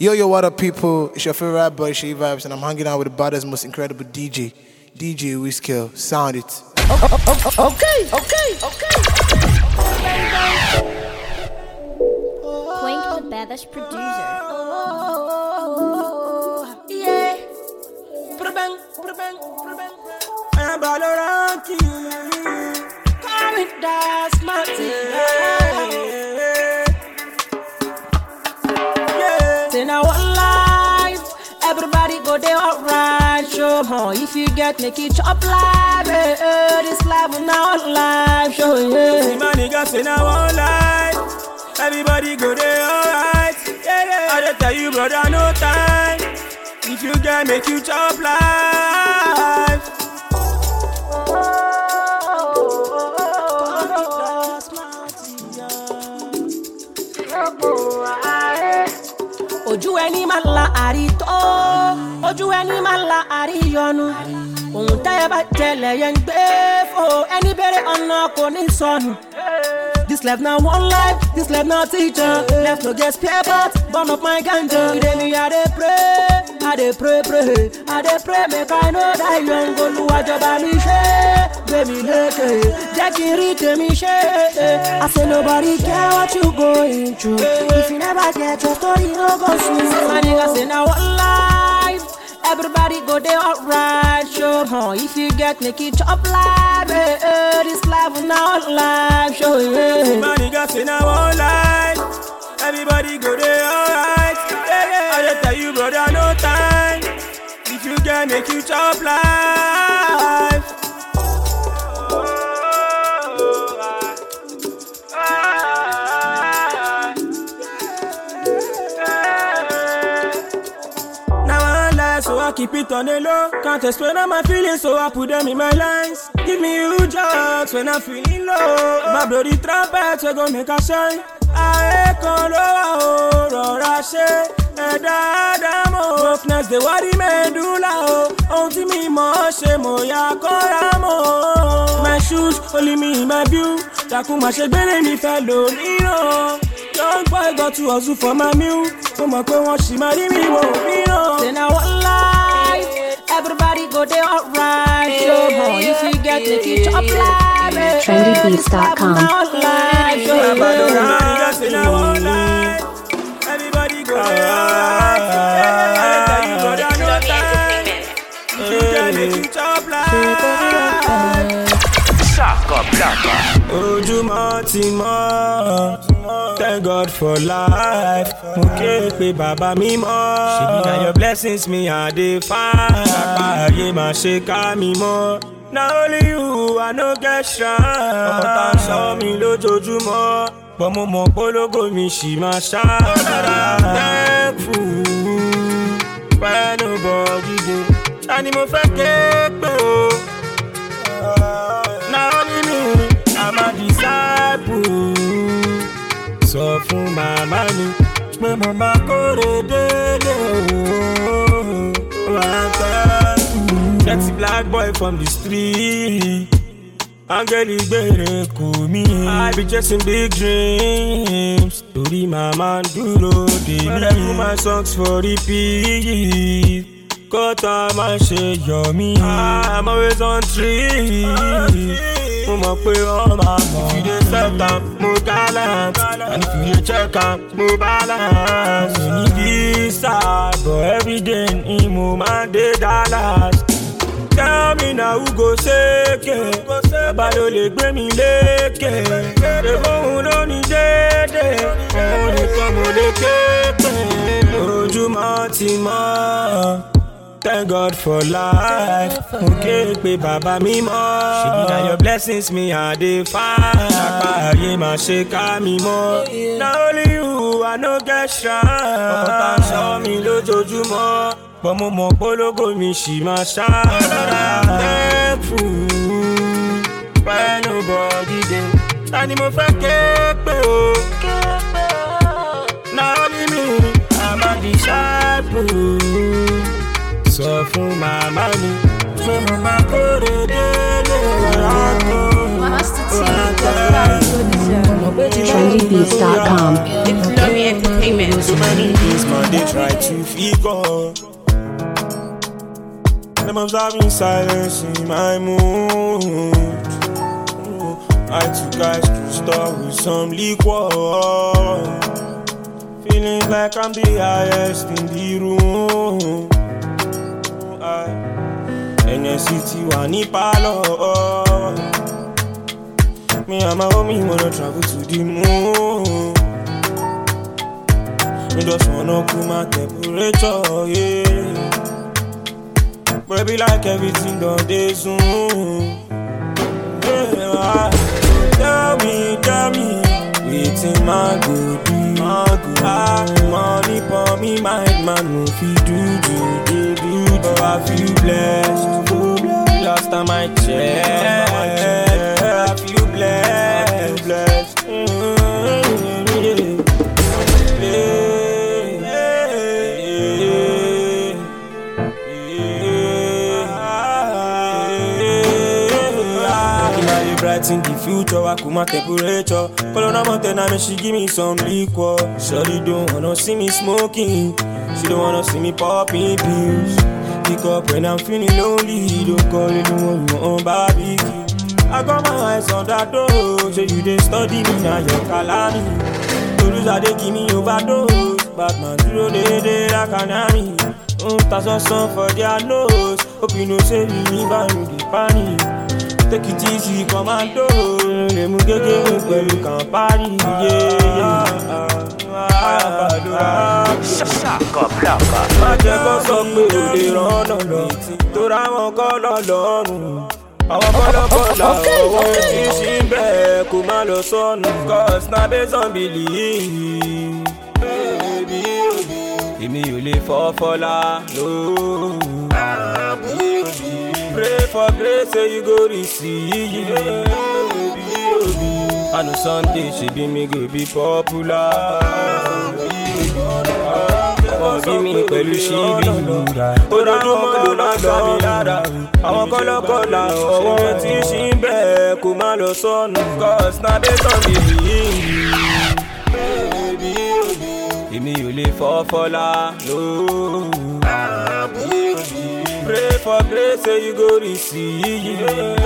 Yo, what up, people? It's your favorite rap boy, Shay Vibes, and I'm hanging out with the baddest, most incredible DJ Wizkill. Sound it. Okay. Quink, the baddest producer. Yeah. I'm Baloranki. Come and dance, my Say now one life, everybody go there alright. Show more if you get make it chop live. This life now live. Show See my nigga say now one life, everybody go there alright. Yeah. I just tell you brother no time. If you get make you chop life. Ojú ẹni máa la àrítọ́, ojú ẹni máa la àríyọnu. Ohun tẹ́yẹ bá jẹlẹ̀ yẹn ń gbé fò, ẹni bèrè ọ̀nà kò ní sọnù. This life now one life, this life now teacher. Left no get spare parts, burn up my ganja. Today me I dey pray, make I know that young Olúwa jọba mi ṣe, gbé mi lékè, jẹ́ kí n rí tèmi ṣe. I say nobody care what you going through. If you never get your story, no go soon. My nigga say now one life, everybody go there alright. Show more if you get make it chop live. This life is now live. Show yeah. My nigga say now one life, everybody go there alright. Yeah. I just tell you brother no time. If you get make you chop life. So I keep it on the low. Can't explain all my feelings, so I put them in my lines. Give me huge jokes when I'm feeling low. My bloody trumpet, we gon' make a shine. I can low, rora she. Edadamo, brokenness, the worry medulla. Onti mi mo she mo ya koramo. My shoes, only me, my view. Takuma she bene mi fellow, no. Young boy got to hustle for my meal. So my queen want she marry me, won't me no. Say now one life, everybody go there alright. Show more if you get make it chop live. Trendybeats.com. Say now one life, everybody go there alright. You brother no time. If you get make it chop live. Ojúmọ́ ti mọ́, thank God for life. Mo ké pe bàbá mi mọ́. Ṣebí na your blessings me I dey find. Sápá ayé máa ṣe ká mi mọ́. Na only you I no get shrine. Ọkọ̀ tá a sọ mi lójoojúmọ́. Bọ́ mo mọ̀ polówó mi ṣì máa ṣá. Thankful when nobody dey. Ta ni mo fẹ́ ké pé o? I'm a disciple. Sọ fún màmá mi pé mo máa kórè délé o. Sexy black boy from the street. Angeli gbèrè kò mí. I be chasing big dreams. Torí màmá ń dúró dè mí. When I put my songs for repeat. Kọ́tà máa ṣe yọ̀ mí. I'm always on tree. Mo mọ̀ pé wọ́n máa mọ̀. If you dey set am, mo gallant. And if you dey check am, mo balance. Mo ní visa, but everyday ni mo máa dey Dallas. Tell me now who go seke. Bàbá ló lè gbé mi lékè. Èbóhùn ló ní dédé. Òun nìkan mo lè ké pè. Ojúmọ́ ti mọ́. Thank God for life. Mo ké pe bàbá mi mọ́. Ṣebí na your blessings me I dey find. Sápá ayé máa ṣe ká mi mọ́. Na only you I no get shrine. Ọkọ̀ tá a sọ mi lójoojúmọ́. Bọ́ mo mọ̀ polówó mi ṣì máa ṣá. Thankful when nobody dey. Ta ni mo fẹ́ ké pé o? Na only me I'm a disciple. Sọ fún màmá mi pé mo máa kórè délé. Master T. trendybeats.com. It's Lummy Entertainment. So many things, man, they try to figure. Them observing silence in my mood. I took guys to store with some liquor. Feeling like I'm the highest in the room. NSCT Wani Palo. Me and my homie wanna travel to the moon. We just wanna cool my temperature, yeah. Baby, like everything done day soon. Yeah, tell me, waiting my good. Money for me, mind man, no fit do. But I feel blessed. Last time I checked, I feel blessed. In the future, I cool my temperature. Call on a mountain, I mean she give me some liquor. Shorty don't wanna see me smoking. She don't wanna see me popping pills. Pick up when I'm feeling lonely. Don't call it no one barbecue. I got my eyes on that door. So you didn't study me, now you're calling. Those are they give me overdose. Batman through the like an army. That's a song for their nose. Hope you know say me by you the panic. Take it easy, commando. Le mugege well you can party, yeah. Má jẹ́ kó sọ pé o lè rọ́nà lọ, torí àwọn kọ́ lọ lọ́rùn. Àwọn kọ́lọ́kọ́lá ọwọ́ tí ṣì ń bẹ̀ kó má lọ sọnù. Cause na based on belief. Èmi ò lè fọ́ fọ́lá, no. Pray for grace, say you go receive. I know Sunday she be me go be popular. Give me pẹ̀lú ṣíbí lura. Ojoojúmọ́ ló máa gbà mí lára. Àwọn kọ́lọ́kọ́lá ọwọ́ tí ṣì ń bẹ̀ kó má lọ sọnù. Cause na based on belief. Èmi ò lè fọ́ fọ́lá, no. Pray for grace, say you go receive.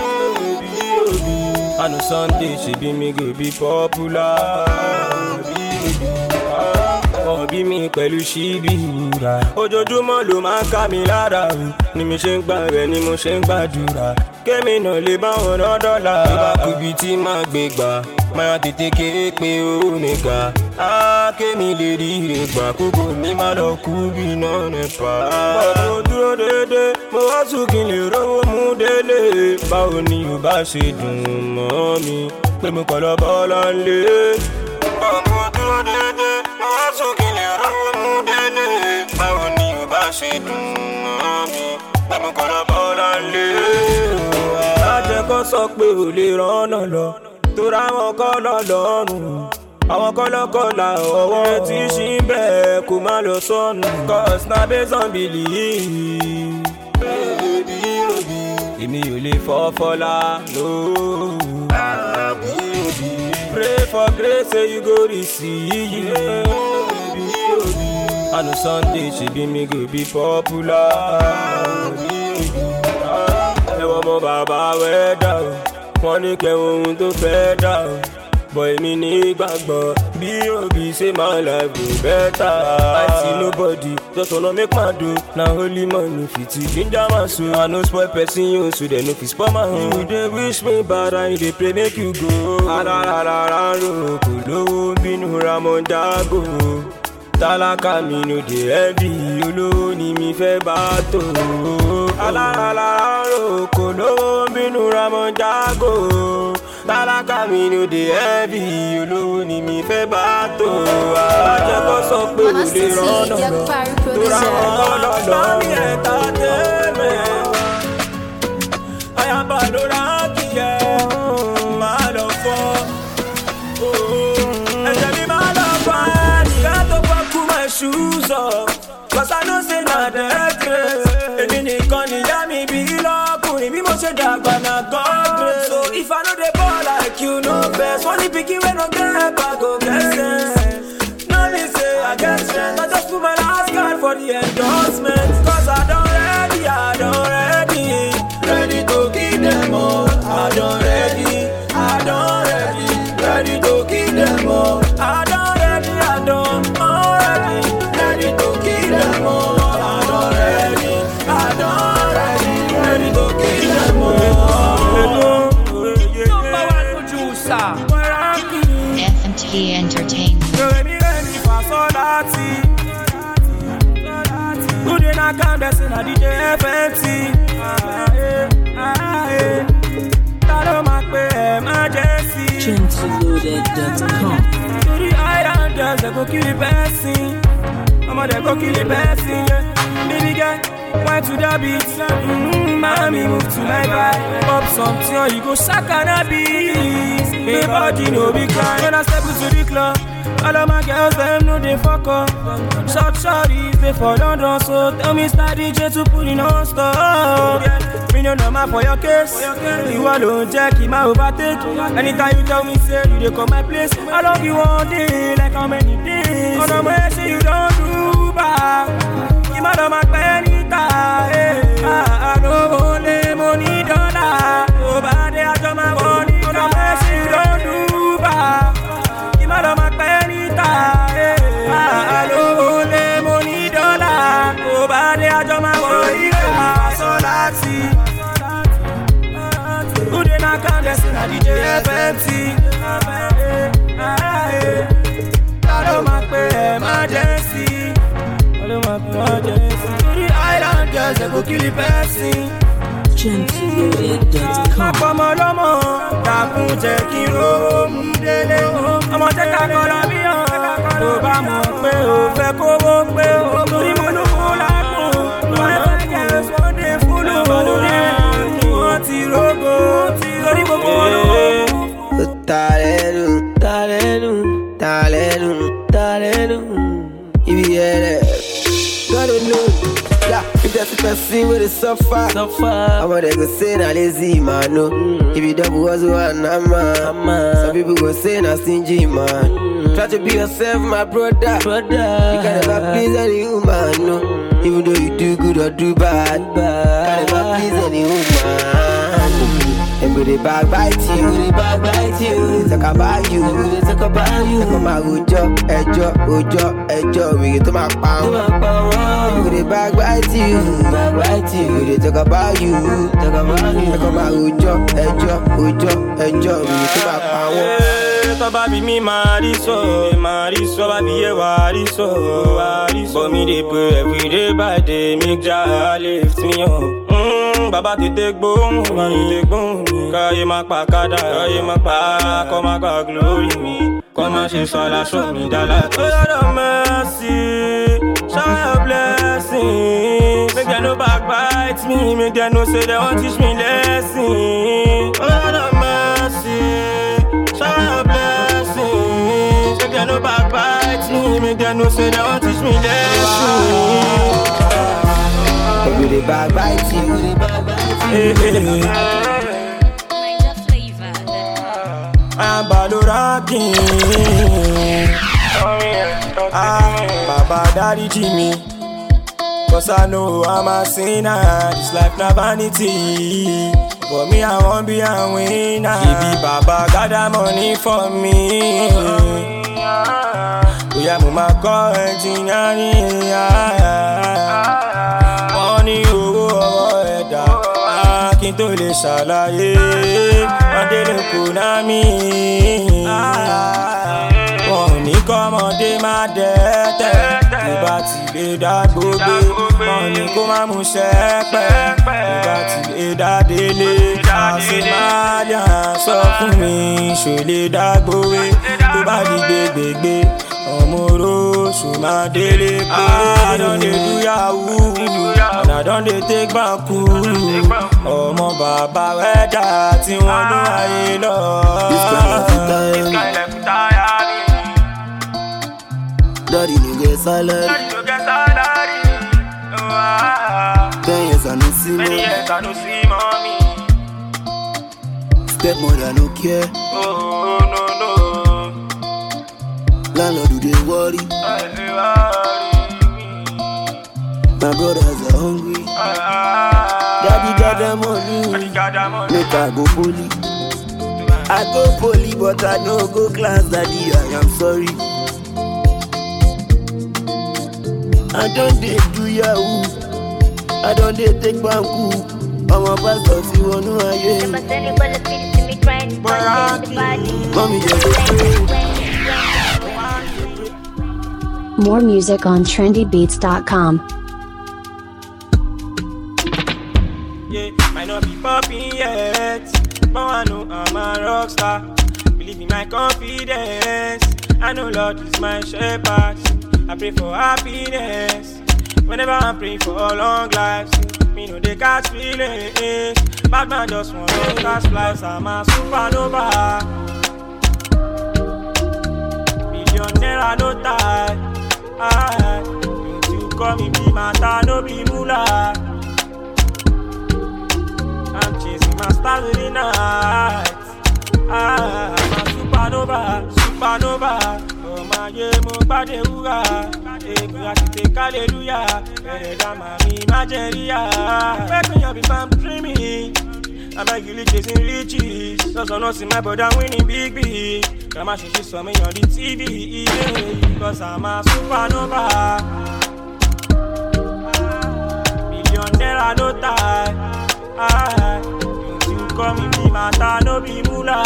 I know Sunday she be me go be popular. Bí mi pẹ̀lú ṣíbí wúrà. Ojoojúmọ́ ló máa ká mi lára. Ni mi ṣe ń gbà rẹ̀ ni mo ṣe ń gbàdúrà. Kémi náà lè bá wọn ná dọ́là. Ìbá kubi tí máa gbé gbà. Máa tètè kéré pé ó nìkan. Kémi lè rí ire gbà. Kókò mi máa lọ kú bí iná nípa. Mo dúró dédé, mo wá sùn kí n lè rówó mú délé. Báwo ni ò bá ṣe dùn mọ́ mi? Pé mo kọ̀ lọ bọ́lá lé. Mo dúró dédé, mo wá sùn kí n lè rówó mú délé. Báwo ni ò bá ṣe dùn mọ́ mi? Pé mo kọ̀ lọ bọ́lá lé. Ajẹ́kọ́ sọ pé ò lè rọ́nà lọ, torí àwọn kọ́ lọ lọ́rùn. Àwọn kọ́lọ́kọ́lá ọwọ́ tí ṣì ń bẹ̀ kó má lọ sọnù. Cause na based on belief. Èmi ò lè fọ́ fọ́lá, no. Pray for grace, say you go receive. I know Sunday she be me go be popular. Ẹ̀wọ̀n mọ bàbá wẹ̀ dà o, wọ́n ní kẹ́wọ̀n ohun tó fẹ́ dà o. Boy, me need gbàgbọ́, bí òbí say my life go better. I see nobody, just wanna make my do. Now holy money fit ginger my soul. I no spoil person you, so they no fit spoil my home. You dey wish me bad and they pray make you go. Ararararo, kolowo binu Ramon Jago. Tálákà mi no dey heavy, olówó ni mi fẹ́ bá tó. Ararararo, kolowo binu Ramon Jago. Tálákà mi no dey heavy, olówó ni mi fẹ́ bá tó. Ajẹ́kọ́ sọ pé kò lè rọ́nà lọ, torí àwọn ọlọ́lọ́. Mami ẹ̀ta tẹ́lẹ̀, ayaba ló ra kí ẹ máa lọ fọ́. Ẹ̀jẹ̀ mi máa lọ fọ́ ẹ̀nìyà tó fọ́ kú my shoes up. Cause I know say na dead grace. Èmi nìkan nìyá mi bí lọ́kùnrin bí mo ṣe dàgbà na God grace. So if I know the ball like you know. See picky when I get help, I go get sense. No me say I get strength. I just put my last card for the endorsement. Cause I don't ready, ready to kill them all. I don't ready to kill them all. I don't ready to kill them all. I don't ready to kill them all. Number one producer, FMT Entertainment. you let me ready for Solati. Who did not come that's in a DJ FMT? I don't make emergency. Gentleloaded.com. To the islanders, they go kill the person. Mama, they go kill the person, yeah. Baby girl, why to the beat? Mommy, move to my vibe. Pop something, or you go shakana beat. Baby body, no be crying. When I step into the club, all of my girls, them know they fuck up. Short shorties, they fall London, so tell me start DJ to put in on stop. Yeah. Me no number for your case. You alone, check, he might overtake. Anytime you tell me, say, you dey come my place. I love you all day, like how many days. On the way, say you don't do bad. You might not make any time. I don't only money, dollar. Nobody has my money. On the way, say you don't do bad. You might not make any time. I don't only money, dollar. Nobody has my money. Solati. Who did not come this in a DJ FMT? I don't make emergency. I don't make emergency. To the island girls, they go kill the person. Gentleloaded.com. Ọmọ lọ́mọ, dàkún jẹ́ kí n rówó mú délé. Ọmọ jẹ́ ká kọ́ra bí hàn. Tó bá mọ̀ pé o fẹ́ kówó pé o torí mo ló kó lákùn. Wọ́n fẹ́ jẹ́ Sunday fúlù. Wọ́n ti rógó, torí gbogbo wọn ló kú. Talenu, ibi yẹrẹ. God know, yeah. If that's the person with the suffer, I'm gonna go say na lazy man, no. If you double was one, some people go say na stingy man. Try to be yourself, my brother. You can never please any woman, no. Even though you do good or do bad, can never please any woman. And go they backbite you, they talk about you, they come out Ojo, we get to my pound. Go they backbite you, they talk about you, they come out Ojo, we get to my pound. Baba be me mariso, Baba be a wariso. For me they pray every day by day, make Jah lift me up. Baba te take boom, Kaye mak pa kada, kaye mak pa, come and glory me. Come and she sola show me the light. Oh Lord of mercy, shower your blessings. Make them no backbite me, make them no say they won't teach me lesson. Oh Lord of mercy, shower your blessings. Make them no backbite me, make them no say they won't teach me lesson. Go they backbite you, I'm Baloraki. Baba Daddy Jimmy. Cause I know I'm a sinner. This life na vanity. For me, I won't be a winner. Baby Baba got that money for me. We are mama engineering. Money over head. Kí n tó lè ṣàlàyé ọdẹ kò ná mi. Wọ́n ní kọ́mọdé má dẹ́tẹ̀ tó bá ti lè dá gbogbo. Wọ́n ní kó má mú ṣẹ́pẹ́ tó bá ti lè dá délé. Àṣẹ máa yà sọ fún mi ṣò lè dá gbòwe tó bá di gbégbégbé. Ọmọ oróṣù máa délé pé I don dey do yahoo and I don dey take banku. Ọmọ bàbá wẹ́dà tí wọ́n ló ayé lọ. This kind of time. Daddy no get salary. 10 years I no see mommy. Stepmother no care. Oh no. worry. My brothers are hungry. Daddy got the money. Make I go poly. I go poly, but I no go class. Daddy, I am sorry. I don't dare do yahoo. I don't dare take banku. I'm a pastor, see one who I am. Mommy, More music on trendybeats.com. Yeah, might not be popping yet, but I know I'm a rock star. Believe in my confidence. I know Lord is my shepherd. I pray for happiness. Whenever I'm praying for long lives, me know they catch feelings. Bad man just want to catch flies. I'm a supernova. Millionaire, no tie. Don't you call me be mata, no be mula. I'm chasing my stars in the night. I'm a supernova. Oh my yeah, mo bade uga. Ego I can take hallelujah. Better than my imageria. Wake me up if I'm dreaming. I'm actually chasing riches. Just don't see my brother winning big. Grandma she saw me on the TV. Cause I'm a supernova. Millionaire, no tie. Don't you call me be mata, no be mula.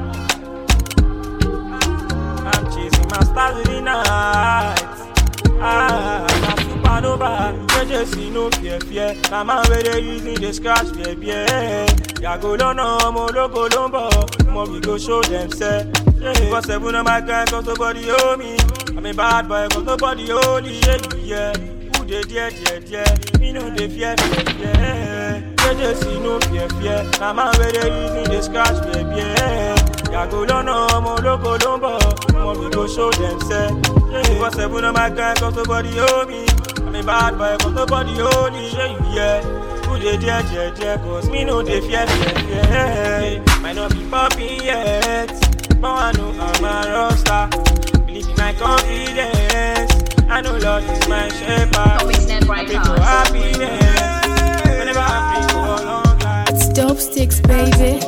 I'm chasing my stars in the night. I'm a supernova. Just see no fear. Now man where they using the scratch baby. Ya go down no more loco lumbo. More we go show them say. Cause 7 of my guys cause nobody owe me. I'm a bad boy cause nobody owe me. Yeah. Who they dear. Me no they fear. Just see no fear. Now man where they using the scratch baby. Ya go down no more loco lumbo. More we go show them say. Cause 7 of my guys cause nobody owe me. I'm a bad boy cause nobody owe me. Yeah. Who they dear. Cause me no they fear. Might not be popping yet, but I know I'm a rock star. Believe in my confidence. I know Lord is my shepherd. I pray for happiness. Whenever I pray for long life. It's Dope Sticks, baby.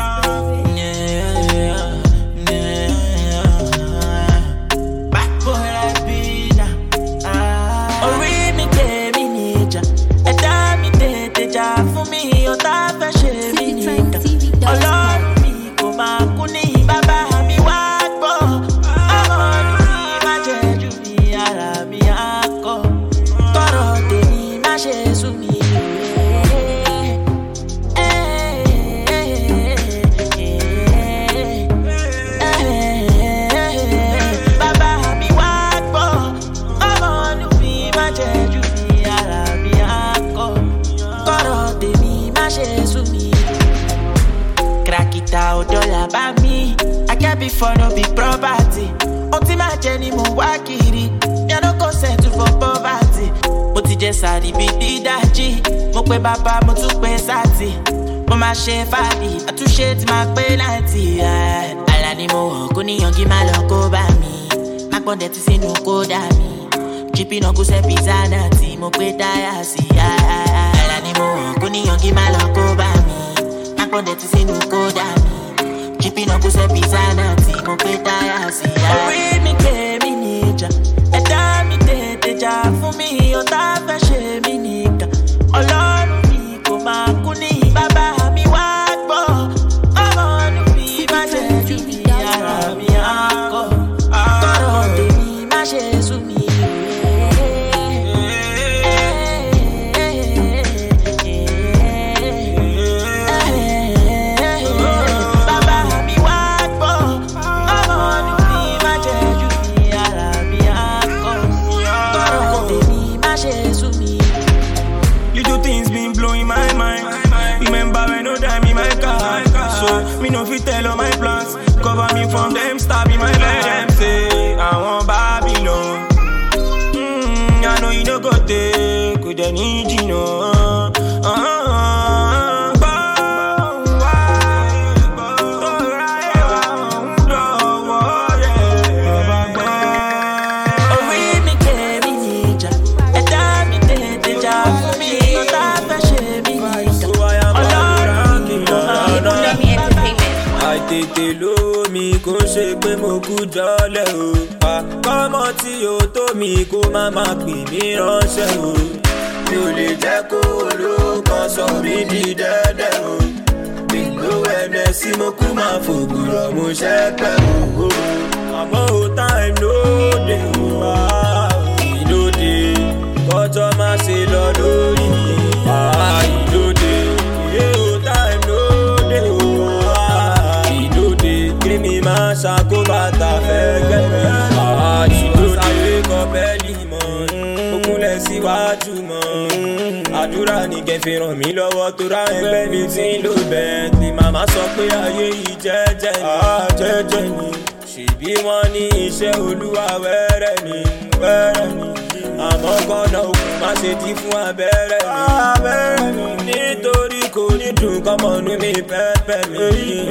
For me, you're that fashion. Ọlọ́run mi kò máa kú ní bàbá mi wá gbọ́. Ọmọ mi má jẹ́ jù mí, ara mi á kọ́. Tọrọ tèmi má ṣe sú mi. Bàbá mi wá gbọ́. Ọmọ mi má jẹ́ jù mí, ara mi á kọ́. Tọrọ tèmi má ṣe sú mi. Crack it out, dollar by me. I can't be for no big property. Oti ma jẹ ni mo wá kiri. Me I no go settle for poverty. Mo ti jẹ sàrí bí dídájí. Mo pe bàbá, mo tún pe sátì. Mo máa ṣe fàdí, àtúnṣe ti máa pé 90. Àlà ni mo wọ̀ kó níyànjú má lọ kó bá mi. Má pọ́n dẹ̀ ti sínú kódà mi. Chippy náà kó sẹ́ pizza náà tí mo pé táyà sí. Àlà ni mo wọ̀ kó níyànjú má lọ kó bá mi. Pọ́ndẹ̀ ti sínú kódà mi. Chippy náà kó sẹ́ pizza náà tí mo pé táyà sí. Orí mi ké mi níjà. Ẹ̀dá mi tètè jà fún mi. Ọ̀tá fẹ́ ṣe mí nìkan. Ọlọ́run mi kò máa kú ní bàbá mi wá gbọ́. Ọmọ mi má jẹ́ jù mí, ara mi á kọ́. Tọrọ tèmi má ṣe sú mi. Me no fit tell all my plans. Cover me from them, stab in my leg. Them say I want Babylon. I know you no go take. Could I need you know? tètè lómi kó ṣe pé mo kú jọlẹ̀ o. Kọ́mọ tí o tó mi kó má pè mí ránṣẹ́ o. Mi ò lè jẹ́ kó olókan sọ mí di dẹ́dẹ́ o. Gbogbo ẹ̀mẹ́ sí mo kú máa fògùrọ̀ mo ṣẹ́pẹ́ o. Àmọ́ o time lóde o. Ìlóde kọjọ́ má ṣe lọ lórí mi. Ìlóde o time lóde o. Ìlóde kí mi máa ṣàkóbátà fẹ́ gbẹ̀rẹ̀. Ìlóde sáré kọ bẹ́ẹ̀lì mọ́. Okunlẹ̀ síwájú mọ́. Àdúrà ní kẹfì ràn mí lọ́wọ́ tó rá ẹgbẹ́ mi tí ń lò bẹ́ẹ̀. Ni màmá sọ pé ayé yìí jẹ́jẹ́ ni. Jẹ́jẹ́ ni. Ṣèbí wọ́n ní iṣẹ́ Olúwa wẹ́rẹ́ ni. Wẹ́rẹ́ ni. Àmọ́ kọ́nà òkun má ṣe dí fún abẹ́rẹ́ mi. Abẹ́rẹ́ mi. Nítorí kò ní dùn kọ́mọnú mi pẹ́pẹ́ mi.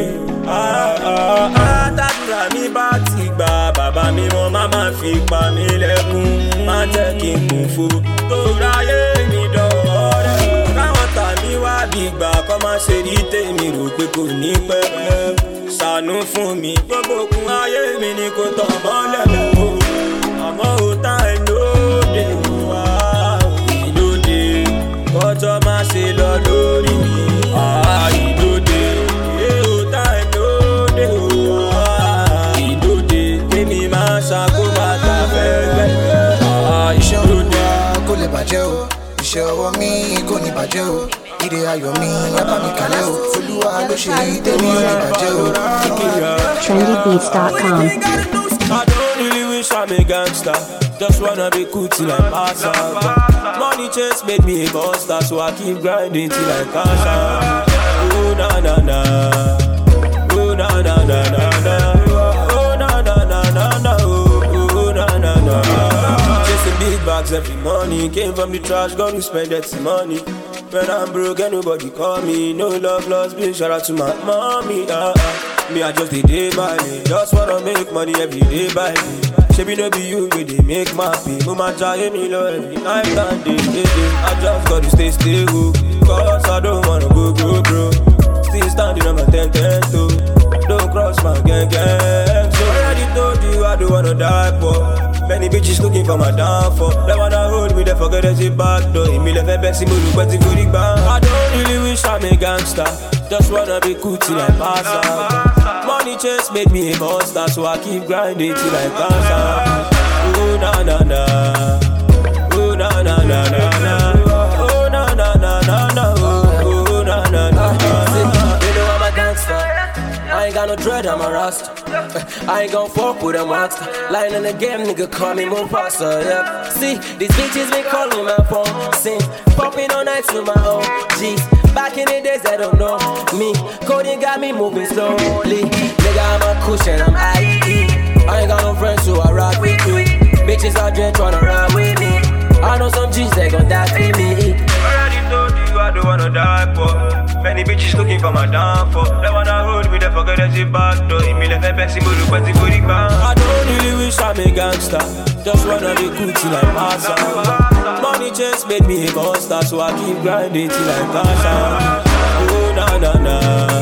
Àtàdúrà mi bá ti gbà bàbá mi wọn má fi pa mí lẹ́kún. Má jẹ́ kí n kún fún tó ráyé mi dọ̀ọ́ rẹ̀. Káwọn tà mí wá bí gbà kọ́ má ṣe rí tèmi rò pé kò ní pẹ́. Ṣàánú fún mi gbogbo okun ayé mi ni kò tọ̀ mọ́lẹ̀ o. Àmọ́ o time lóde wá. Ìlóde kọjọ́ má ṣe lọ lórí mi. Ìlóde o time lóde wá. Ìlóde kémi máa ṣàkóbátà fẹ́ gbẹ̀gbẹ̀. Iṣẹ́ Olúwa kò lè bàjẹ́ o. Iṣẹ́ ọwọ́ mi kò ní bàjẹ́ o. Ire ayọ̀ mi lábá mi kalẹ̀ o. Olúwa ló ṣe tèmi ò ní bàjẹ́ o. trendybeats.com. I don't really wish I'm a gangster. Just wanna be cool till I pass out. Money chase made me a monster, so I keep grinding till I cash out. Oh na na na, oh na na na na na, oh na na na na na, oh na na na. Chasing big bags every morning, came from the trash, gonna spend that money. When I'm broke, ain't nobody call me. No love lost, big shout out to my mommy. Me, I just day by day. Just wanna make money every day by day. Shebi no be you, we they make my pay. Mama try me low every night and day. I just gotta stay stable, cause I don't wanna go bro. Still standing on my 10 toe. Don't cross my gang. So I already told you I don't wanna die poor. Many bitches looking for my downfall. They wanna hold me, they forget there's a back door. Me left a best move, but it's good bang. I don't really wish I'm a gangster. Just wanna be cool till I pass out. Money chase made me a monster, so I keep grinding till I pass out. Oh na na na, oh na na na na na, oh na na na na na, oh na na na na. You know I'm a gangster. I ain't got no dread, I'm a rasta. I ain't gon' fuck with a monster. Lying in the game, nigga, call me Mufasa, yeah. See, these bitches been calling my phone. Sing, popping all night to my own G's. Back in the days, they don't know me. Cody got me moving slowly. Nigga, I'm a cushion, I'm IE. I ain't got no friends, so I rock with you. Bitches out there tryna ride with me. I know some G's, they gon' die for me. Already told you I don't wanna die for. Many bitches looking for my downfall. They wanna hold me, they forget there's a back door. Me left a best move, but it's good bang. I don't really wish I'm a gangster. Just wanna be cool till I pass out. Money chase made me a monster, so I keep grinding till I cash out. Oh na na na,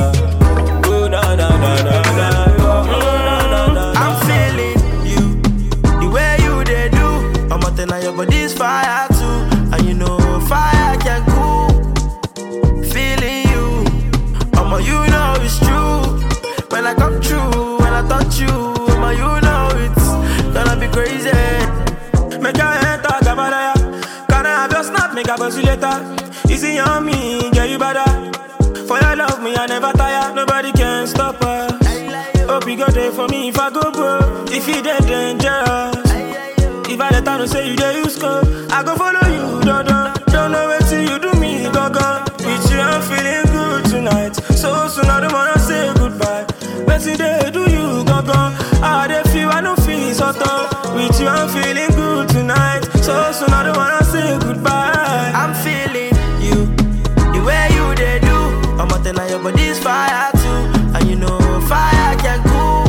oh na na na na na, oh na na na. I'm feeling you, the way you they do. I'm out there, your body's fire too, and you know fire can cool. Feeling you, you know it's true. When I come true, when I touch you, you know it's gonna be crazy. Make your head talk about it. Can I have your snap, make I buzz you later. Easy on me, get you better. For your love, me I never tire. Nobody can stop us. Hope you go there for me if I go broke. If you dead dangerous. If I let her know say you there, you score. I go follow you, don't know where till you do me, go. With you I'm feeling good tonight. So soon I don't wanna say goodbye. But today do you go. How they feel, I don't feel so tough. With you I'm feeling good tonight. So soon I don't wanna say goodbye. I'm feeling you, the way you they do. I'm out there, your body's fire too. And you know fire can cool.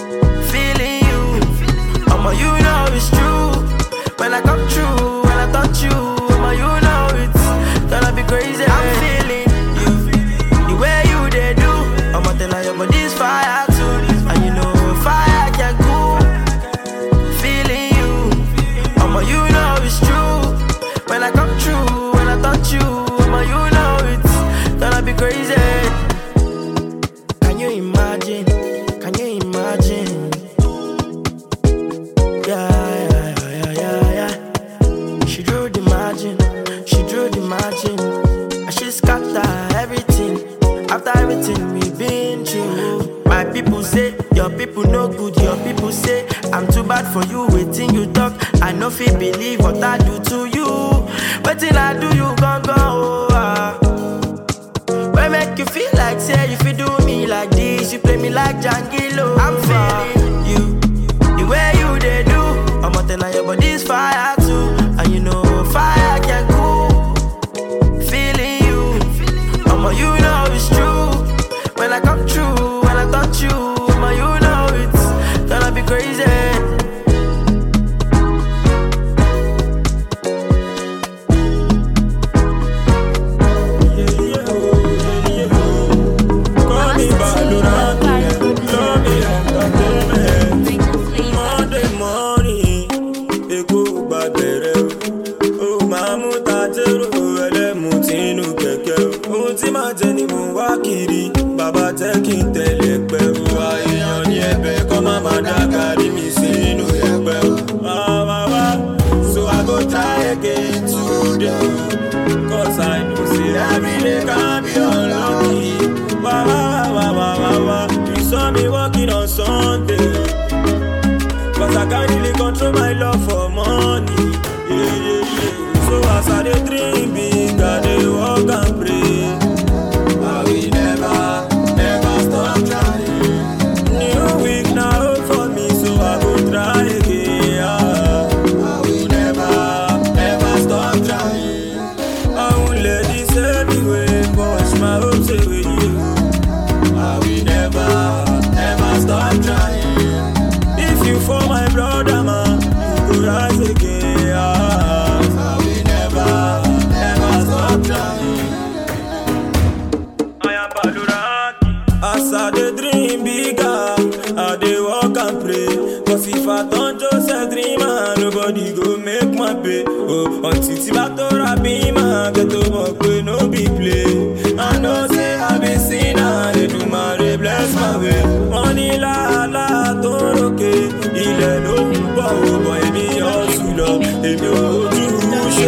Feeling you, you know it's true. When I come true, when I touch imagine. She drew the margin, and she scatter everything. After everything we've been through, my people say your people no good. Your people say I'm too bad for you. Waiting you talk, I no fit believe what I do to you. Waiting I do you gon' go. When make you feel like say if you do me like this, you play me like Jangilo. I'm feeling you, the way you they do. I'm telling you your body's fire too, and you know fire can cool. Feeling you, you know it's true. When I come true, when I touch you, you know it's gonna be crazy. Baba taking telepe, èèyàn ní ẹ̀bẹ̀ kọ́ má má dàgàrí mi sínú ẹgbẹ́ so I go try again today, cause I know say every day can be unlucky. You saw me walking on Sunday, cause I can't really control my love for money. So as I dey dream big, I dey walk and pray. I will never stop trying. New week now for me, so I go try again. I will never stop trying. I won't let this anyway push my hopes away. I will never stop trying. If you for my brother man, you go rise again. I will never stop trying. As I dey dream bigger, I dey walk and pray. Cause if I don't just a dreamer, nobody go make my pay. Oh, until Tibatora be my get to walk with no be play. I know say I be sinner, they do my bless my way. Money la toroke, ilẹ̀ ló ń bọ̀ ó bọ̀ èmi ọ̀sùn lọ, èmi ojú ṣe.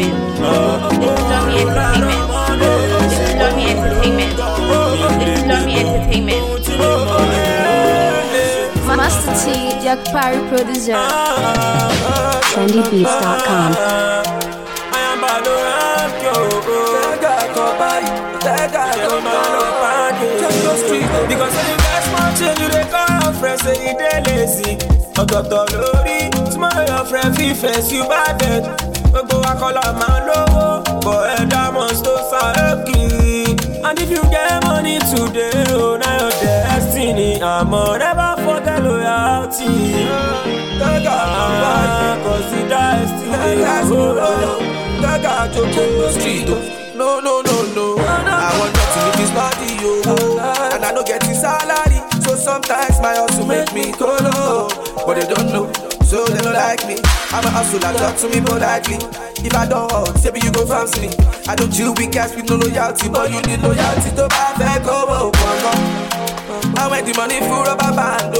Master T, Jack Parry producer. TrendyBeats.com. Because when you guys want change, you dey call your friend say you dey lazy. Ọ̀tọ̀ọ̀tọ̀ lórí, tomorrow your friend fit face you bad dead. Gbogbo wa kọ́ la máa lówó, but ẹ̀dá must to sàrẹ́kì. And if you get money today, oh, now your destiny. I'ma never forget loyalty. Cause the destiny. No. I want nothing if it's body, yo. And I don't get his salary. So sometimes my hustle make me go low. But they don't know, so they don't like me. I'm a hustler, talk to me politely. If I don't hold, say you go fancy me. I don't deal with cash with no loyalty, but you need loyalty to buy fair go. I went the money for a band,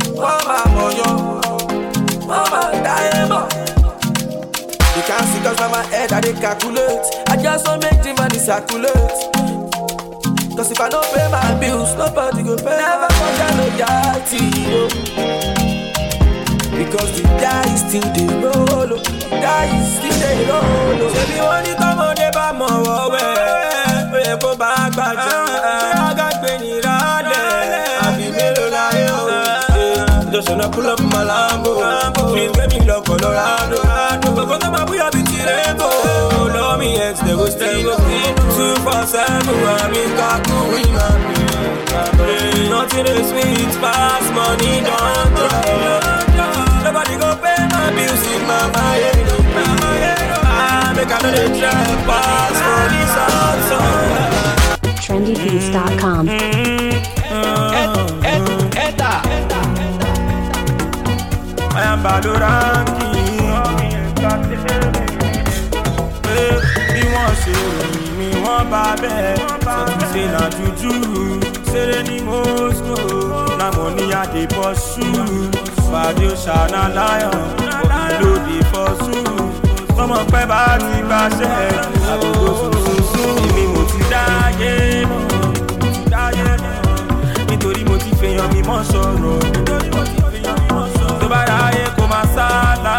Mama, diamond. You can't see cause now my head I dey calculate. I just want make the money circulate. Cause if I don't pay my bills, nobody go pay. Never forget loyalty, yo. Because the die still dey roll, die still dey roll. Ṣé bí wọ́n ní tọ́mọdé bá mọ̀ wọ́wẹ́, ó yẹ kó bá gbàjẹ́. Ṣé àgàgbé ní ìrálẹ̀, àbí mélòó láyé o? Just wanna pull up my Lambo, please get me love Colorado. Gbogbo tó máa búyọ̀ bí tirego, lọ́ mi ex dey go stay go. 247, I'm in Kaku with my brain. Nothing is sweet, pass money, don't try. Nobody go pay my bills in my mind. Make another try pass for this outside. TrendyBeats.com. I am Badoranki. Bí wọ́n ṣe ròyìn mi, wọ́n bá bẹ́ẹ̀. Sọ́tún ṣe na juju, ṣeré ní Moscow. Na money I dey pursue. Fàdé Oṣàna Lion, body no dey pursue. tọmọ pẹ́ bá ti gbàṣẹ àdúgbò sùnsùn èmi mo ti dáyé mọ́ nítorí mo ti fèèyàn mi mọ́ sọ̀rọ̀ tó bá ráyè kó máa sálà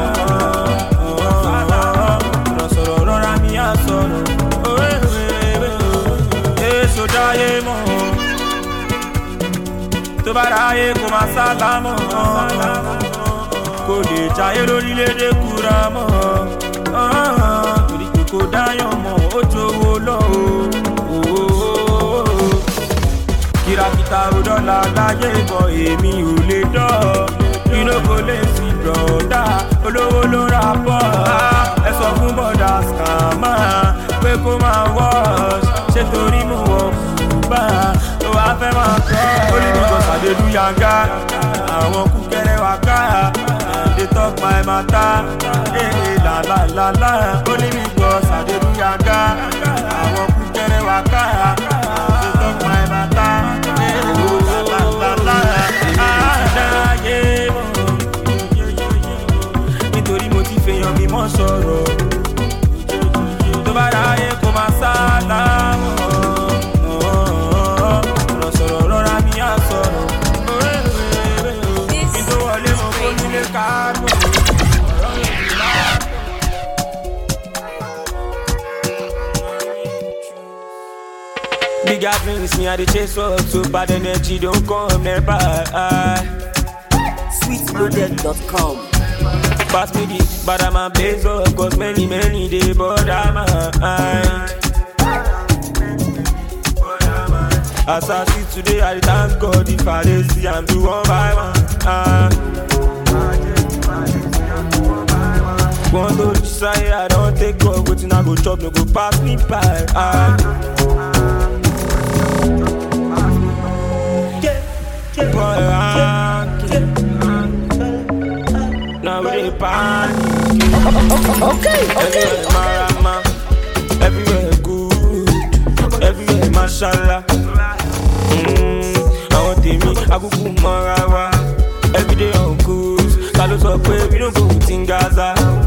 ọ̀rọ̀ sọ̀rọ̀ rọra mi á sọ̀rọ̀ èso dáyé mọ́ tó bá ráyè kó máa sálà mọ́ kò lè jayé lórílẹ̀-èdè kúra mọ́ torí pé kò dáyàn mọ́ ó jowó lọ́wọ́ kìràkìtà òdọ́là láyé bọ̀ èmi ò lè dọ́ inú kò lè sí brọ̀dá olówó ló ra bọ́ ẹ sọ fún bọ́dà skàmà pé kó máa wọ́ọ̀ṣ ṣé torí mo wọ̀ bá tó wá fẹ́ máa kọ́ olùdókòó sàdédú yanga àwọn kúkẹrẹ wà ká they talk my matter la la la la olùdókòó sàdédú yanga àwọn kúkẹrẹ wà ká they talk my matter la la la la àdáyé mọ́ nítorí mo ti fèèyàn mi mọ́ sọ̀rọ̀ tó bá ráyè kó máa sálà ọ̀rọ̀ sọ̀rọ̀ rọra mi á sọ̀rọ̀ kí n tó wọlé mo kó nílé káàdùn. Bigger dreams, me I dey chase up, so bad energy don't come nearby. Sweetloaded.com. Pass me the bad I'm a blaze up, cause many day bother my mind. As I see today, I thank God if I dey see I'm do one by one. One to decide I don't take God, wetin I go chop no go pass me by. Now we dey panic. Okay. Everywhere marama, everywhere good, everywhere mashallah. I want tèmi, agugu marawa. Every day on cruise, kalo sọ pé we no go in Gaza.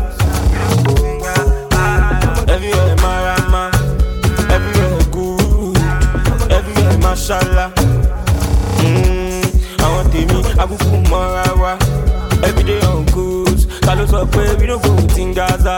Everywhere marama, everywhere good, everywhere mashallah. I want tèmi, agugu marawa. Every day on cruise, kalo sọ pé we no go in Gaza.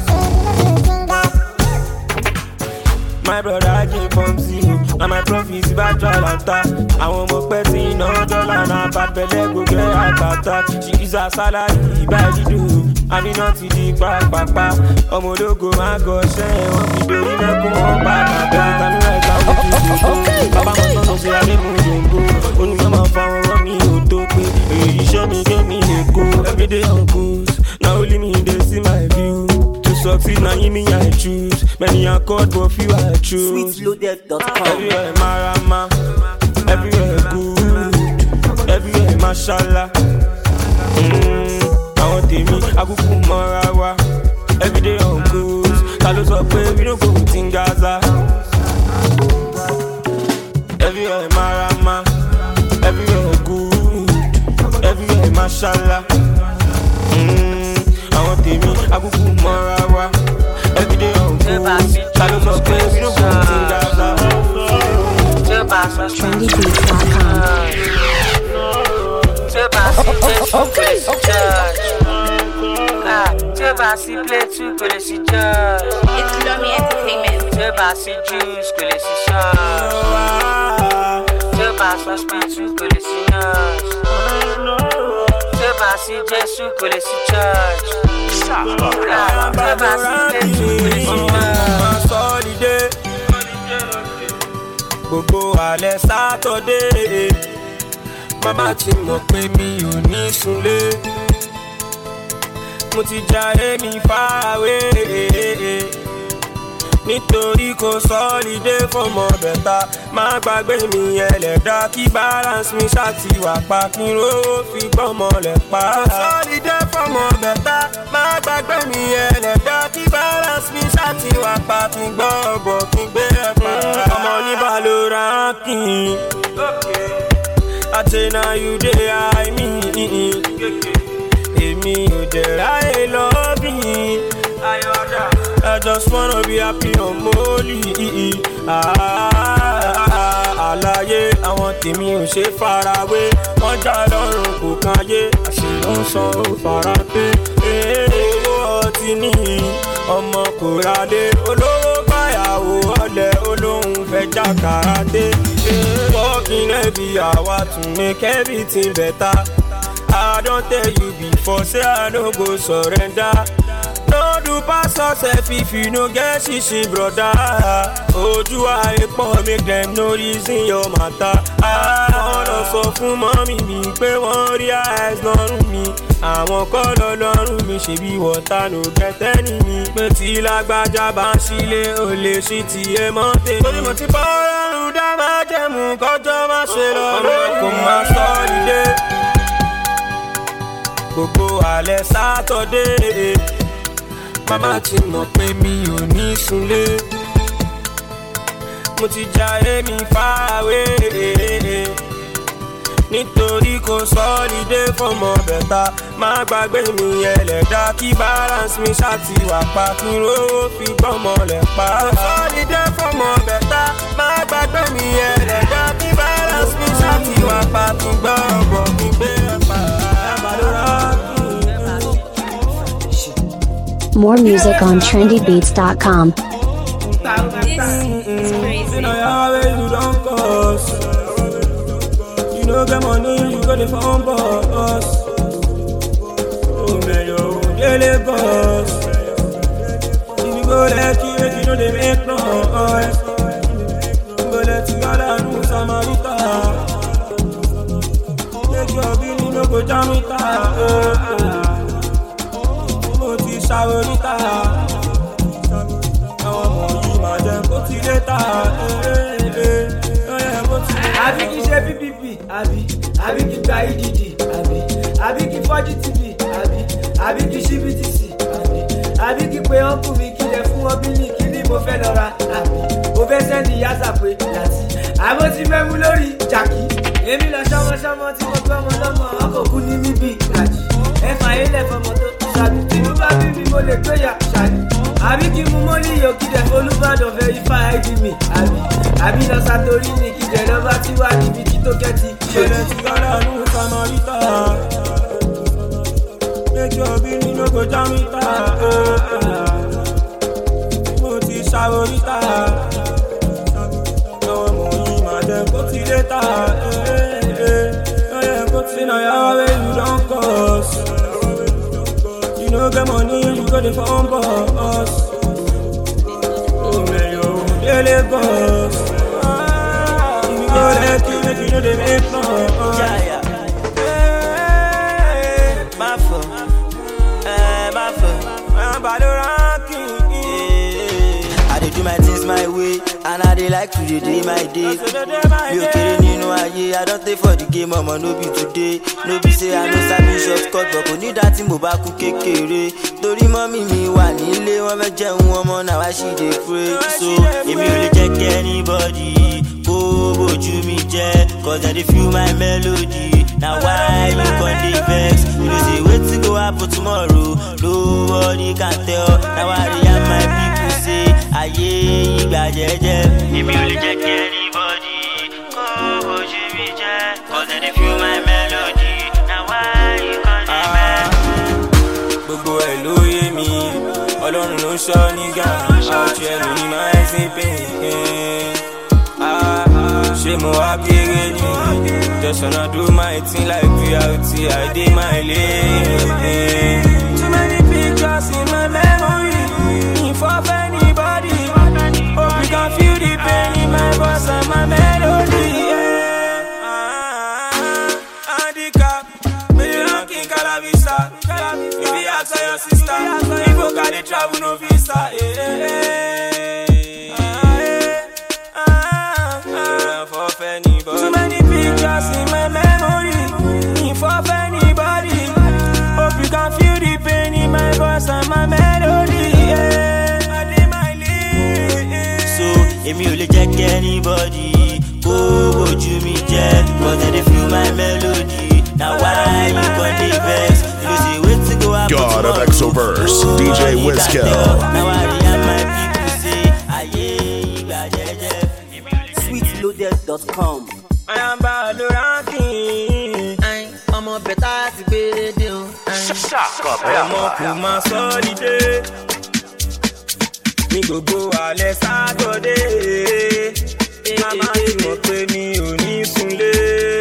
My brother came from zero, and my profit is back to Atlanta. I want more petty, no dollar, and bad belly go get heart attack. She is a salary, by the do. I mean not to the papa. Omo logo, my gosh, want me do it, go on back. I'm like, Papa, my son, say I didn't move go. Only mama found me, who took me. You show me, get me a go. Every day on cruise, now only me, they see my view. Succeed, now you me I choose. Many are caught, but few I choose. Sweetloaded.com. Everywhere marama, everywhere good, everywhere mashallah. I want tèmi, agugu marawa. Every day on cruise, kalo sọ pé we no go in Gaza. Everywhere marama, everywhere good, everywhere mashallah. I want tèmi, agugu marawa. Every day on cruise, kalo sọ pé we no go in Gaza. trendybeats.com. Okay. Tu vas si play, tu peux les si judge. It's Lomi Entertainment. Tu vas si juice, que les si charge. Tu vas si speed, tu peux les si nudge. Tu vas si Jésus, que les si church. Tu vas si play, tu peux les si nudge. Gbogbo alẹ́ Saturday, mama ti mọ̀ pé mi ò ní sunlé. Mo ti jayé mi far away, nítorí kò sọ́lidé fọmọ bẹ̀ta. Má gbàgbé mi ẹlẹ́dá kí balance mi ṣáàtì wà pa kí n rówó fi gbọ́mọ lẹ̀ pa. Kò sọ́lidé fọmọ bẹ̀ta. Má gbàgbé mi ẹlẹ́dá kí balance mi ṣáàtì wà pa kí n gbọ́ ọ̀bọ̀ kí n gbé ẹ̀ pa. Ọmọ ní Valorant kì í. I say now you dey high me. Èmi ò dẹ̀ ráyè lọ́bì. I I just wanna be happy on Molly. Àlàyé àwọn tèmi ò ṣe farawé. Wọ́n já lọ́rùn kò káyé. Àṣìlò ń san ó fara pé. Owó ọtí ní ọmọ kò rádé. Olówó báyàwó ọ̀lẹ olóhùn fẹ́ já kàràdé. Working every hour to make everything better. I don't tell you before, say I no go surrender. No do pass yourself if you no get shishi, brother. Ojú ayé pọ̀ make them no reason your matter. Wọ́n lọ sọ fún mọ́mí mi pé wọ́n rí eyes lọ́rùn mi. Àwọn kọ́ lọ lọ́rùn mi ṣebí water no get enemy. Pé tí lágbájá bá ń ṣílé o lè ṣí tiẹ̀ mọ́ tèmi. Torí mo ti bọ́ ọlọ́run dá máa jẹ̀mú kọjọ́ má ṣe lọ lórí kò má sọ ìdè. Gbogbo alẹ́ sátọ̀dé mama ti mọ̀ pé mi ò ní súnlé. Mo ti jayé mi fáwé nítorí kò sọ́ọ́lídé fọmọ bẹ̀ta. Má gbàgbé mi ẹlẹ́dá kí balance mi ṣáàtì wà pa kí rówó fi gbọ́mọ lẹ̀ pa. Kò sọ́ọ́lídé fọmọ bẹ̀ta. Má gbàgbé mi ẹlẹ́dá kí balance mi ṣáàtì wà pa kí gbọ́ ọ̀bọ̀ kí gbé pa. More music on trendybeats.com. You know get money, you got the phone boss. Oh man, yo, daily boss. If you go let you know they make noise. Go let you go down to Samarita. Make your billy no go jam it out. Saborita, àwọn ọmọ yìí máa jẹ́ kó ti lé ta. Àbí kí ṣe PPP, àbí kí gba EDD, àbí kí fọ́jú TV, àbí kí ṣí BTC, àbí kí pe ọ́nkù mi kí lẹ fún wọn bílí kí ni mo fẹ́ lọ ra. Mo fẹ́ sẹ́ndì yásà pé láti. Àbó ti fẹ́ mú lórí jàkí. Èmi lọ ṣọmọṣọmọ tí mo gbé ọmọ lọ́mọ ọkọ̀ kú ní níbi ìlàjì. Ẹ fà yín lẹ̀ fọmọ tó tó sábì. Tí mo bá bí mi mo lè gbé yà ṣáàlì. Àbí kí mú mọ́lì yóò kí dẹ̀ Olúbàdàn verify ID mi. Àbí lọ Sàtórí ni kí dẹ̀ lọ́ba tí wà níbi tí tó kẹ́tì. Ṣẹlẹ̀ tí kọ́lá ní Samarita. Make your billy no go jam it mo ti ṣàwòrítà. Àwọn ọmọ yìí máa jẹ́ kó ti lé ta. See now your way you don't cost. You know get money, you got the phone boss. Oh man, yo, daily boss. If you go let you know they make noise. Yeah. My fault. I'm by the ranking. I dey do my things my way, and I dey like to dey my day. You okay, Nino? I don't take for the game, I'ma no be today. No be say I no sabi shortcut, but kò ní dá tí mo bá kú kékeré. Torí mọ́mí mi wà nílé, wọ́n fẹ́ jẹun ọmọ náà wá she dey pray. So èmi ò lè jẹ́ kí anybody kó bójú mi jẹ́, cause I dey feel my melody. Now why you con dey vex? You know say wetin go happen tomorrow, nobody can tell. Now I react my people say ayé ìgbà jẹ́jẹ́. Èmi ò lè jẹ́ kí anybody kó bójú mi jẹ́, cause I dey feel my melody. Now why you con dey vex? Gbogbo ẹ̀ ló yé mi, Ọlọ́run ló ṣọ́ nígà, àwòṣe ẹnu ní máa ń sin pain. Ṣé mo wá kéré ni? Just wanna do my thing like reality, I dey my lane. Too many pictures in my memory, if of anybody. Hope you can feel the pain in my voice and my melody. Handicap, baby, ranking Calavista. If you ask your sister, if you got the travel no visa. Too many pictures in my memory, if of anybody. Hope you can feel the pain in my voice and my melody. I did my lane. So èmi ò lè jẹ́ kí anybody kó bójú mi jẹ́, cause I dey feel my melody. Now why you con dey vex? You know say wetin go happen god of Exoverse, DJ Wizkill. Sweetloaded.com. I am Badoranking. I'm a better to be deal. I'm a my solid. Mi gbogbo alẹ́ Saturday. Mama ti mọ̀ pé mi ò ní sunlé.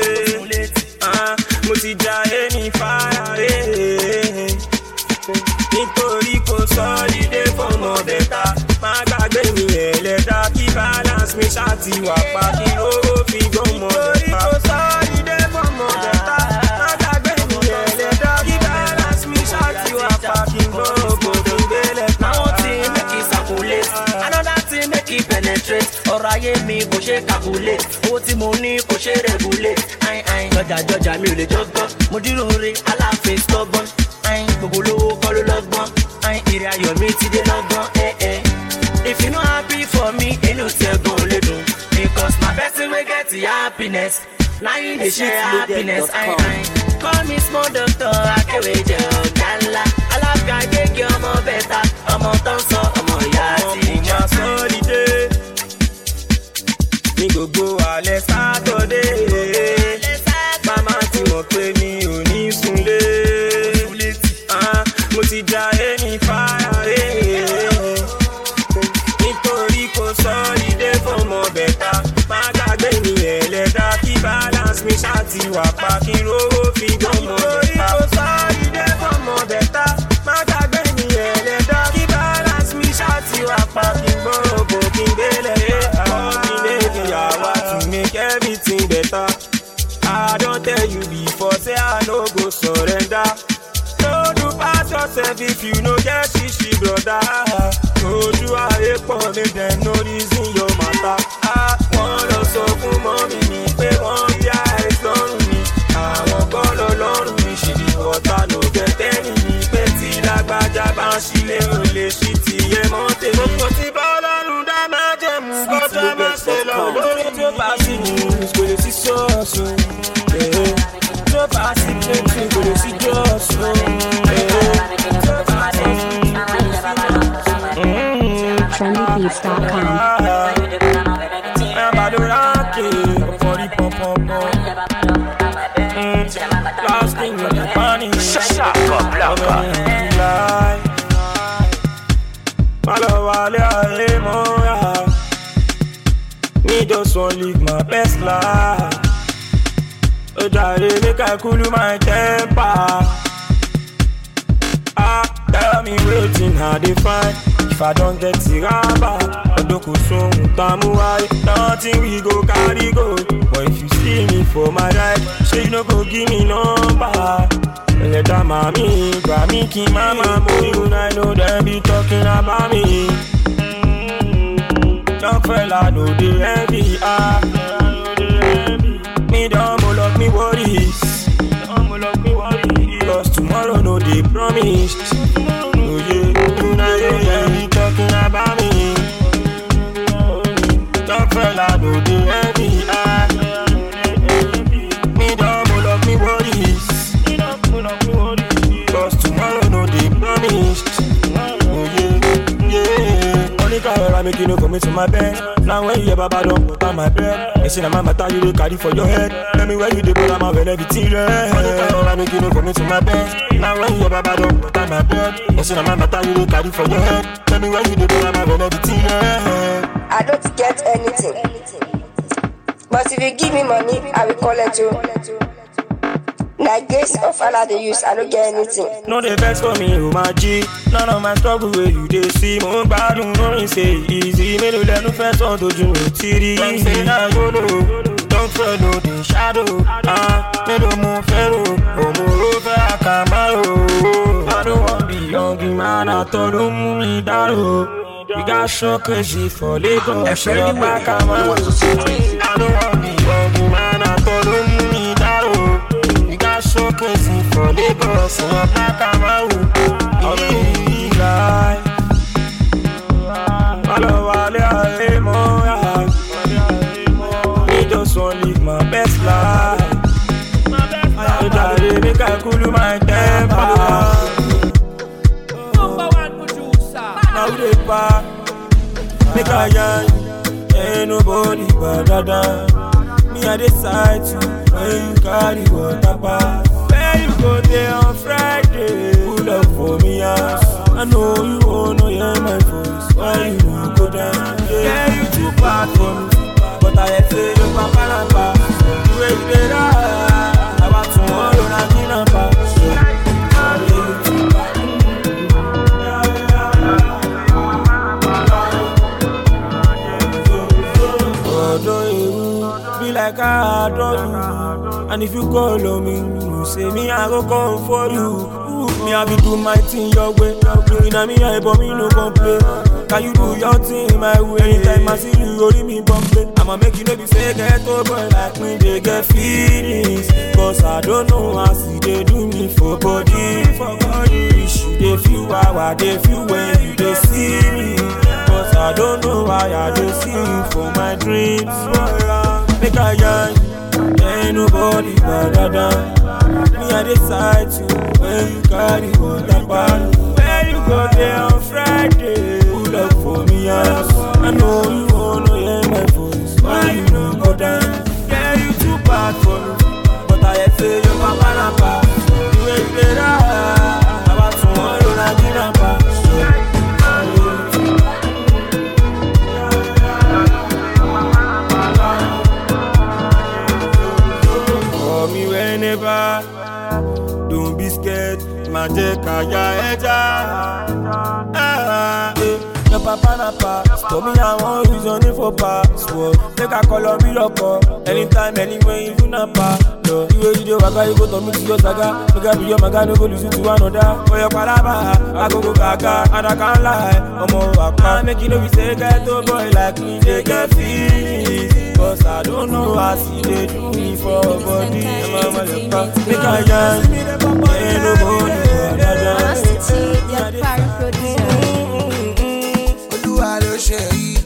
Mo ti jayé ní fàárẹ̀. Nítorí kò sọ́lídé fọmọ bẹ́ta. Má gbàgbé mi ẹlẹ́dá kí balance mi ṣáàtì wà pa kí owó fi gbọ́mọ bẹ́ta. Nítorí kò sọ́lídé fọmọ bẹ́ta. Má gbàgbé mi ẹlẹ́dá kí balance mi ṣáàtì wà pa kí gbọ́mọ bẹ́ta. Another thing make it penetrate. Ọ̀rọ̀ ayé mi kò ṣe calculate. Owó tí mo ní kò ṣe regulate. Jọjà mi ò lè jọgbọ́n. Mo dúró re aláàfin stubborn. Gbogbo olówó kọ́ ló lọ́gbọ́n. Ìrìn ayọ̀ mi ti dé lọ́gbọ́n. If you no happy for me, inú ti ẹ̀gbọ́n ò lè dùn. Because my person wey get the happiness. Na him dey share happiness. Call me small doctor, akéwé jẹ ọ̀gá ńlá. Alábìá gègé ọmọ bẹ́ta. Ọmọ tó ń sọ ọmọ ìyá àti ìjà. Sọ́lídé. Ní gbogbo alẹ́ Saturday. Mama ti mọ̀ pé mi ò ní sunlé. Mo ti jayé ní fàárẹ̀. Nítorí kò sọ́lídé fọmọ bẹ́ta. Má gbàgbé mi ẹlẹ́dá kí balance mi ṣáàtì wà pa kí rówó fi gbọ́mọ bẹ́ta. Nítorí kò sọ́lídé fọmọ bẹ́ta. Má gbàgbé mi ẹlẹ́dá kí balance mi ṣáàtì wà pa kí gbọ́mọ kí gbélé. To make everything better. I don't tell you before, say I no go surrender. No do pass yourself if you no get shishi, brother. No do I make them no reason your matter. I wanna so for mommy me, pay one eyes on me. I want call alone me, she be water, no get any me. Petty like Bajaban, she le shitty, monte. Poti bala nuda majemu, kota masela, lori to pasi ni, skole si soso. To pasi plenti, skole si joso. trendybeats.com. I'm Badoranking, for the pom-pom. Last thing with the funny. Me just want live my best life. Make I cool my temper. Tell me waiting how they find. If I don't get the rubber, nothing we go carry go. But if you see me for my ride, say you no go give me number. Let that mommy, grab me, keep mama moving. I know them be talking about me. Young fella know the envy. Me don't roll up me worries. Cause tomorrow no they promised. Oh yeah, tonight they be talking about me. Young fella know the envy. Me don't roll up me worries. Cause tomorrow no they promised. Oh yeah. Only car I make you no commit to my bed. Now when you hear Baba don't put on my bed. They say na my matter you dey carry for your head. Tell me where you dey put am when everything red. Only car I make you no commit to my bed. Now when you hear Baba don't put on my bed. They say na my matter you dey carry for your head. Tell me where you dey put am when everything red. I don't get anything, but if you give me money, I will collect you. Like grace of Allah they use, I don't get anything. No they vex for me, oh my G. None of my struggle where you they see. Mo gbadun orin say easy. Me no let no first on to you tiri. Don't say na go no, don't follow the shadow. Me no more pharaoh, oh more over Camaro. I don't want be young man, I told him me daro. We got so crazy for Lagos. Show your back, Camaro. I don't want be young man, I told him me daro. So crazy for Lagos, so I'm back around. I'm in life. Me just want live my best life. Make I cool my temper. Make a yarn, ain't nobody but Dada. Me I decide to when you carry water pass. Where you go there on Friday? Pull up for me house. I know you wanna hear my voice. Why you don't go down? Yeah, you too bad for me, but I say you papa na pa. You ain't there. I want tomorrow na dinner pa. Be like I adore you, and if you call on me, you say me I go come for you. Me I be do my thing your way. Looking at me I but me no complain. Can you do your thing my way? Anytime I see you, only me bumping. I'ma make you know be say get over like me they get feelings. Cause I don't know how see they do me for body. Wish you they feel how they feel when you they see me. Cause I don't know why I don't see you for my dreams. Make a yarn, ain't nobody but Dada. Me I decide to when you carry water bottle. Where you go there on Friday? Pull up for me house. I know you wanna hear my voice. Why you don't go down? Yeah, you too bad for me, but I say you papa na pa. You ain't there. I want tomorrow na dinner pa. Call me whenever. Don't be scared, magic kaya eja. Your papa na pass, for me I want use your name for password. Make a call on me loco, anytime, anywhere, you na pa. No, you way you do waka, you go to me to your saga. Make a be your maga, no go listen to another. For your palaba, I go gaga, and I can't lie. I make you know we say get to boy like me, they get feelings. Cause I don't know how see they do me for body. Make a yarn, ain't nobody but Dada. Prostitute, your parent producer. Olúwa ló ṣe yìí.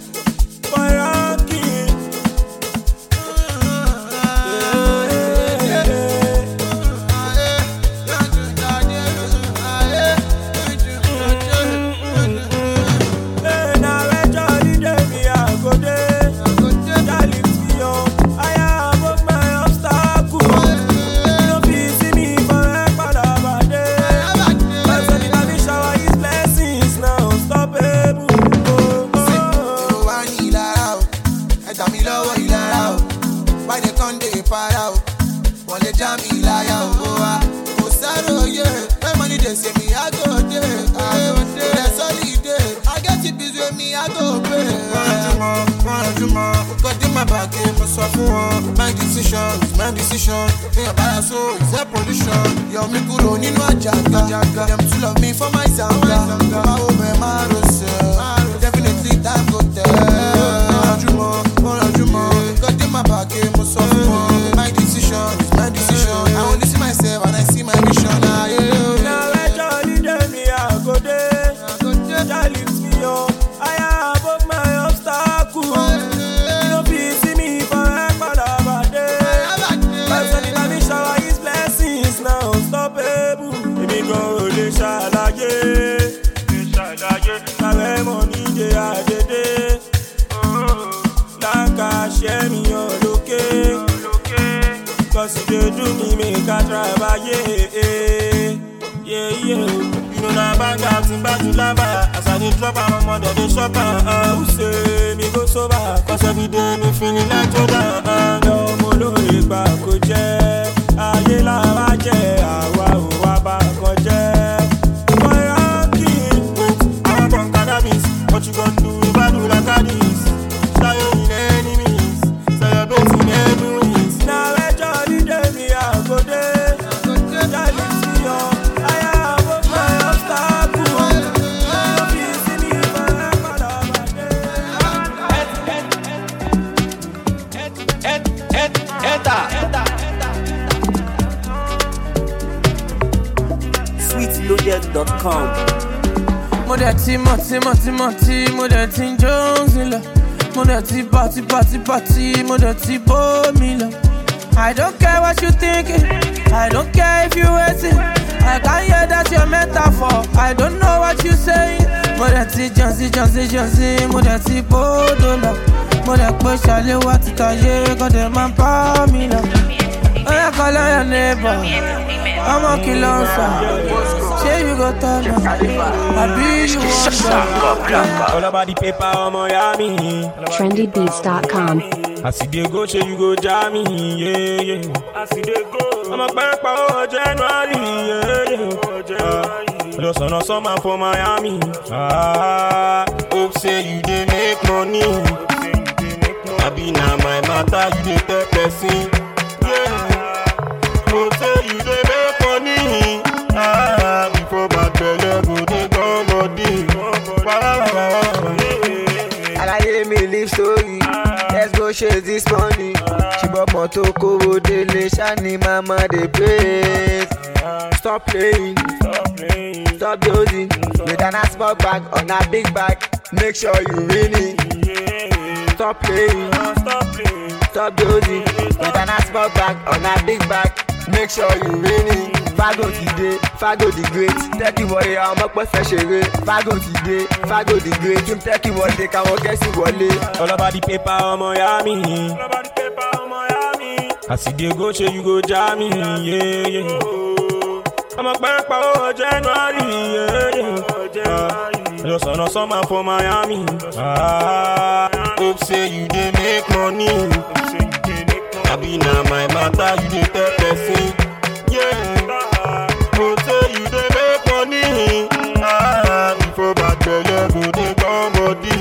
My decision, think about us, so it's a pollution. Yo, me kuro nínú àjàgà. Them to love me for my zanga. My rose, definitely time go tell. Got in my back, mo sọ fún wọn. My decision, I only see myself and I see my vision. Now I jolly day me I go there. That lifts me up. I am above my obstacle. You know please see me for a palava day. Cause anytime he shower his blessings now unstoppable. Baby go le ṣàlàyé. Kàwé money dey àdédé. Láǹkà ṣẹ́ mi hàn lókè. Cause you dey do me make I try yeah. You know na bang out in back to lava. As I dey drop am, my mother dey shop am. Who say me go sober? Cause every day me feeling like Jordan. Yo, mo lo le gba ko jẹ́. Ayé la wá jẹ́, àwa ò wá bá kan jẹ́. Boy, I'm king. I want from cannabis. What you gonna do if I do like this? Show you in enemies. Celebrate in every wins. Now I jolly day me I go there. That lifts me up. Sweetloaded.com. Mo dẹ̀ ti mọ̀tí, mo dẹ̀ ti Jones lọ. Mo dẹ̀ ti party, mo dẹ̀ ti bómi lọ. I don't care what you thinking, I don't care if you waiting. I can't hear that your metaphor, I don't know what you saying. Mo dẹ̀ ti jọ̀sí, mo dẹ̀ ti bódò lọ. Mo dẹ̀ pé ṣàlẹ̀ wá ti tàyé, kọ́dẹ̀ máa ń bá mi lọ. Ó yẹ kọ́ lọ́yọ̀ neighbor, ọmọ kí ló ń sọ? Ṣé you go turn up? Àbí you want to? All about the paper, ọmọ ya mi. trendybeats.com. As you dey go, say you go jam me, yeah, yeah. As you dey go, I'm a back power January, yeah. Just on a summer for Miami. Hope say you dey make money. I be now my matter, you dey tell person, yeah. Hope say you dey make money. Before bad belly go dey come body. Alaye me live story. Let's go chase this money. She bought moto kowo dele shani mama dey praise. Stop playing, stop dozing. With an small bag on a big bag, make sure you win it. Stop playing, stop dozing. With an small bag on a big bag, make sure you win it. Fago today, Fago the great. Tẹ́kì wọlé àwọn ọmọ pẹ́ fẹ́ ṣeré. Fago today, Fago the great. Team tẹ́kì wọlé káwọn kẹ́sì wọlé. All about the paper, ọmọ ya mi. As you dey go, say you go jam me, yeah, yeah. I'm a back power January, yeah. Just on a summer for Miami. Hope say you dey make money. I be now my matter, you dey tell person, yeah. Hope say you dey make money. Before bad belly go dey come body.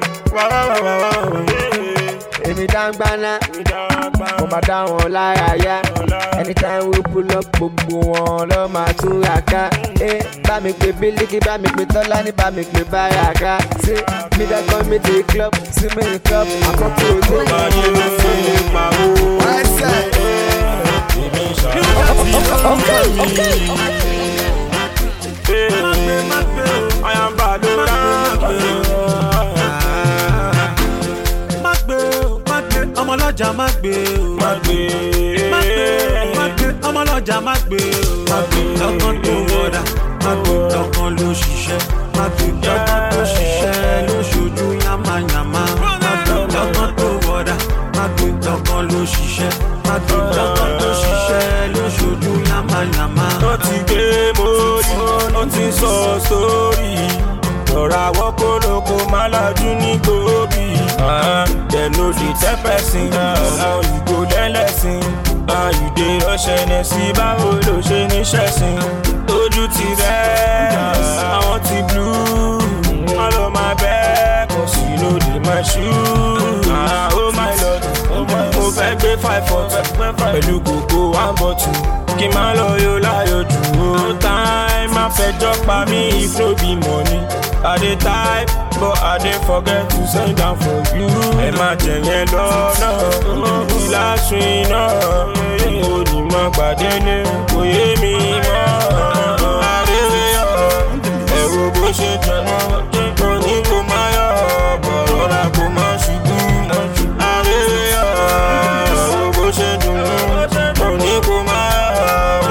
Èmi dáńgbáná, mo máa dá wọn lára yá. Anytime we pull up, gbogbo wọn lọ máa tún ra ká. Bá mi pè Bílíkì, bá mi pè Tọ́lání, bá mi pè Báràká. Ṣé mi dẹ́kun mi dé club, sí mi ní club, àkọ́kọ́ òjò. Báyé ló ṣe é pa owó. I am Badora. Ọmọlọ́jà má gbé ọmọlọ́jà má gbé lọ́kàn tó wọ́dà lọ́kàn ló ṣiṣẹ́ lọ́kàn tó ṣiṣẹ́ ló ṣojú yamayama lọ́kàn tó wọ́dà lọ́kàn ló ṣiṣẹ́ lọ́kàn tó ṣiṣẹ́ ló ṣojú yamayama. Ó ti gbé mórí, ó ti sọ sórí. Lọ́ra wọ́pọ̀ lóko má lajú ní gbòógì. Dem no dey tell person ọmọ ìgò lẹ́lẹ́sìn. Ìdè ọ̀ṣẹ̀nẹ̀ sí báwo ló ṣe ní ṣẹ̀sìn. Ojú ti rẹ̀, àwọn ti blue. Má lọ máa bẹ́ẹ̀ kò sí lóde máa ṣú. Oh my lord, mo fẹ́ gbé 540 pẹ̀lú kòkó 1 bottle. Kí má lọ yóò láyò jù. No time, má fẹjọ́ pa mí if no be money. I dey type, but I dey forget to send down for you. Ẹ má jẹ yẹn lọ́nà, ìlàsùn iná. Onímọ̀ gbàdélé, kò yé mi mọ́. Àríwé ọ̀, ẹ̀rù bó ṣe tẹ̀mọ́. Kò ní kó má yọ̀, bọ̀rọ̀ ra kó má ṣubú. Àríwé ọ̀, ẹ̀rù bó ṣe dùn. Kò ní kó má yọ̀.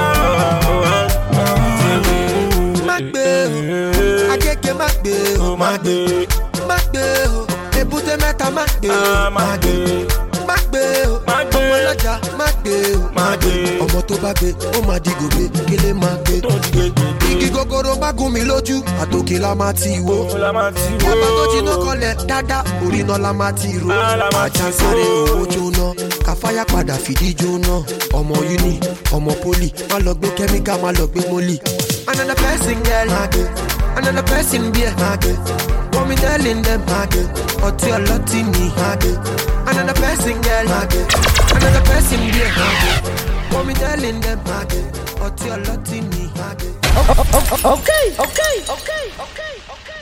Má gbé o, agége má gbé o, má gbé o, èbúté mẹ́ta má gbé o, má gbé o, ọmọlọ́jà má gbé o, ọmọ tó bá gbé ó máa di gòbé kílé máa gbé. Igi gogoro bá gún mi lójú, àtòkè la máa ti wó. Ẹ̀bà tó jiná kọlẹ̀ dáadáa, orí náà la máa ti ro. Ajá sáré owó jóná, káfáyà padà fìdí jóná. Ọmọ uni, ọmọ poli, má lọ gbé kẹ́míkà, má lọ gbé mólì. Another person girl, another person beer, what me telling them, ọtí ọlọ́tí ni. Another person girl, another person beer, what me telling them, ọtí ọlọ́tí ni. Okay.